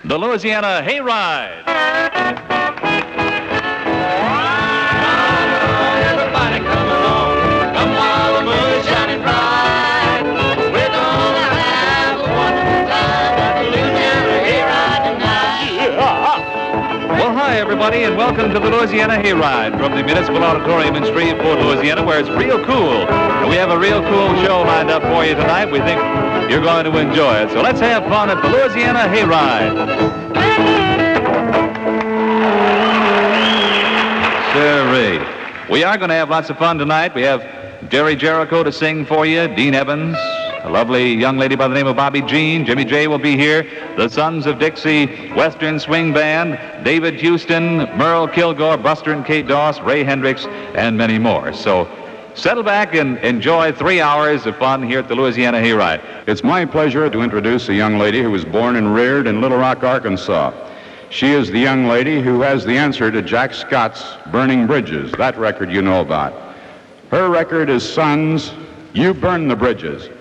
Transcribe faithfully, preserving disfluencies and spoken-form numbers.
The Louisiana Hayride. Everybody come along, come while the moon is shining bright. We're gonna have a wonderful time at the Louisiana Hayride tonight. Well, hi, everybody, and welcome to the Louisiana Hayride from the Municipal Auditorium in Shreveport, Louisiana, where it's real cool. And we have a real cool show lined up for you tonight. We think you're going to enjoy it. So let's have fun at the Louisiana Hayride. Sirree. We are going to have lots of fun tonight. We have Jerry Jericho to sing for you, Dean Evans, a lovely young lady by the name of Bobby Jean. Jimmy J will be here. The Sons of Dixie Western Swing Band, David Houston, Merle Kilgore, Buster and Kate Doss, Ray Hendricks, and many more. So settle back and enjoy three hours of fun here at the Louisiana Hayride. It's my pleasure to introduce a young lady who was born and reared in Little Rock, Arkansas. She is the young lady who has the answer to Jack Scott's Burning Bridges, that record you know about. Her record is Sons, You Burn the Bridges.